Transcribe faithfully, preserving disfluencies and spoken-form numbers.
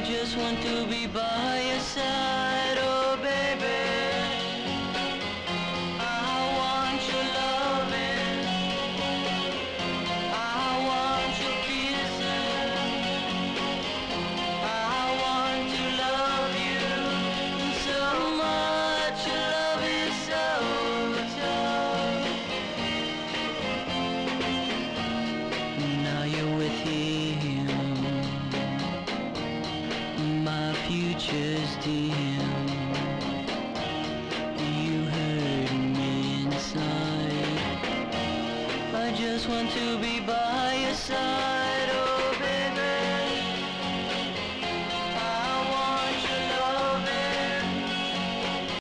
just want to be by your side, oh baby. I want your loving, I want your kissing, I want to love you so much. Your love is so tough. Now you're with him, my future's dim. You hurt me inside. I just want to be by your side.